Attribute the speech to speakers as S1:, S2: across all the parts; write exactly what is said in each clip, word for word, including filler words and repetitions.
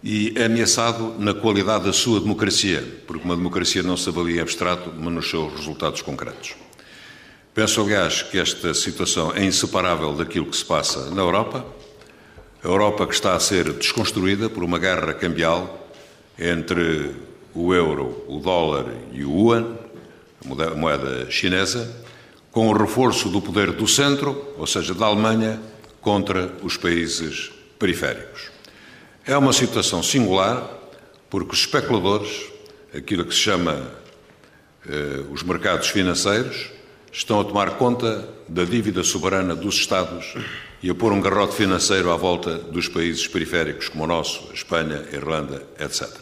S1: e é ameaçado na qualidade da sua democracia, porque uma democracia não se avalia em abstrato, mas nos seus resultados concretos. Penso, aliás, que esta situação é inseparável daquilo que se passa na Europa, a Europa que está a ser desconstruída por uma guerra cambial entre o euro, o dólar e o yuan, a moeda chinesa, com o reforço do poder do centro, ou seja, da Alemanha, contra os países periféricos. É uma situação singular, porque os especuladores, aquilo que se chama eh, os mercados financeiros, estão a tomar conta da dívida soberana dos Estados e a pôr um garrote financeiro à volta dos países periféricos, como o nosso, a Espanha, a Irlanda, etcétera.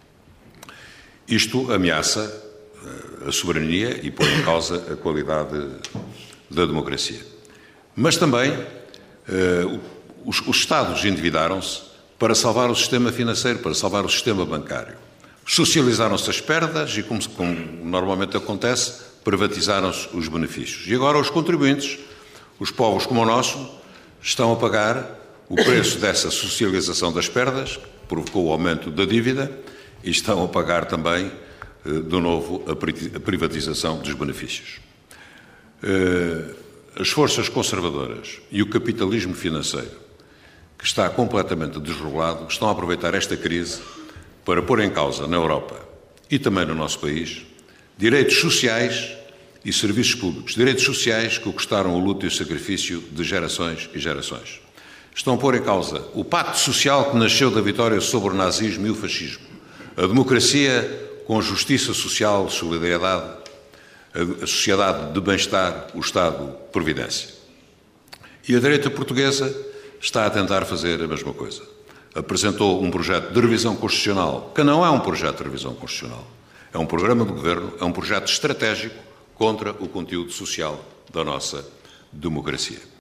S1: Isto ameaça a soberania e põe em causa a qualidade da democracia. Mas também eh, os, os Estados endividaram-se para salvar o sistema financeiro, para salvar o sistema bancário. Socializaram-se as perdas e, como, como normalmente acontece, privatizaram-se os benefícios. E agora os contribuintes, os povos como o nosso, estão a pagar o preço dessa socialização das perdas, que provocou o aumento da dívida, e estão a pagar também, de novo, a privatização dos benefícios. As forças conservadoras e o capitalismo financeiro, que está completamente desregulado, estão a aproveitar esta crise para pôr em causa na Europa e também no nosso país direitos sociais e serviços públicos, direitos sociais que custaram o luto e o sacrifício de gerações e gerações. Estão a pôr em causa o pacto social que nasceu da vitória sobre o nazismo e o fascismo, a democracia com justiça social, solidariedade, a sociedade de bem-estar, o Estado-providência. E a direita portuguesa está a tentar fazer a mesma coisa. Apresentou um projeto de revisão constitucional, que não é um projeto de revisão constitucional, é um programa de governo, é um projeto estratégico contra o conteúdo social da nossa democracia.